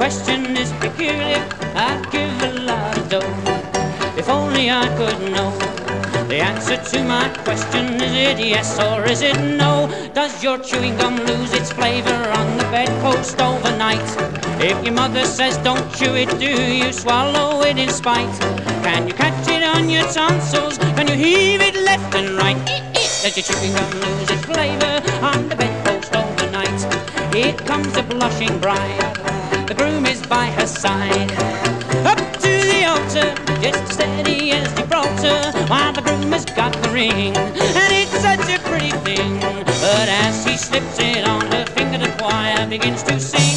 question is peculiar, I'd give a lot of dough if only I could know the answer to my question. Is it yes or is it no? Does your chewing gum lose its flavor on the bedpost overnight? If your mother says don't chew it, do you swallow it in spite? Can you catch it on your tonsils? Can you heave it left and right? Does your chewing gum lose its flavor on the bedpost overnight? Here comes the blushing bride, the groom is by her side. Up to the altar, just steady as Gibraltar, while the groom has got the ring, and it's such a pretty thing. But as he slips it on her finger, the choir begins to sing.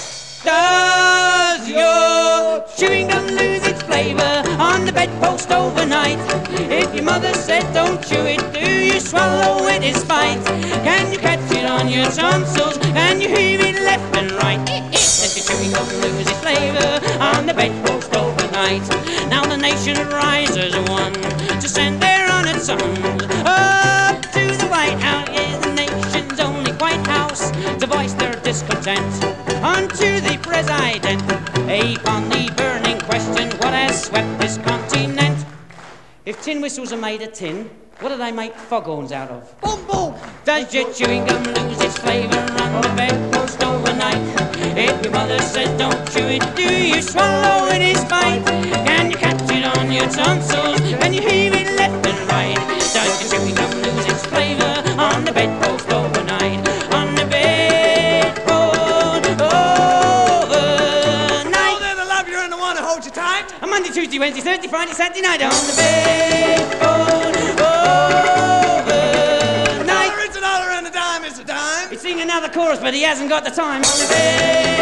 Does your chewing gum lose its flavor on the bedpost overnight? If your mother said don't chew it, do you swallow it in spite? Can you catch it on your tonsils? Can you heave it left and right? Does your chewing gum lose its flavor on the bedpost overnight? Now the nation rises one to send their honored sons up to the White House, yes, the nation's only White House, to voice their discontent unto the President upon the burning question, what has swept this continent? If tin whistles are made of tin, what do they make foghorns out of? Boom, boom! Does your chewing gum lose its flavor on the bedpost overnight? If your mother says don't chew it, do you swallow it in spite? Can you catch it on your tonsils? Can you heave it left and right? Does your chewing gum lose its flavor on the bedpost overnight? On the bedpost overnight. Oh, they're the love you're in the one to hold you tight. On Monday, Tuesday, Wednesday, Thursday, Friday, Saturday night on the bedpost overnight. $1 is $1 and a dime is a dime. He's singing another chorus, but he hasn't got the time. On the bed.